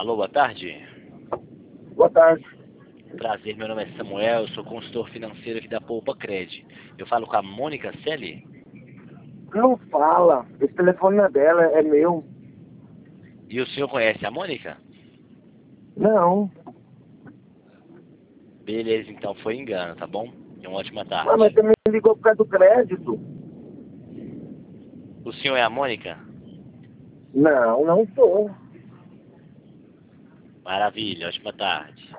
Alô, boa tarde. Boa tarde. Prazer, meu nome é Samuel, eu sou consultor financeiro aqui da Poupa Cred. Eu falo com a Mônica Selle? Não fala. Esse telefone não é dela, é meu. E o senhor conhece a Mônica? Não. Beleza, então foi engano, tá bom? E uma ótima Ah, mas tarde. você me ligou por causa do crédito. O senhor é a Mônica? Não, não sou. Maravilha, ótima tarde.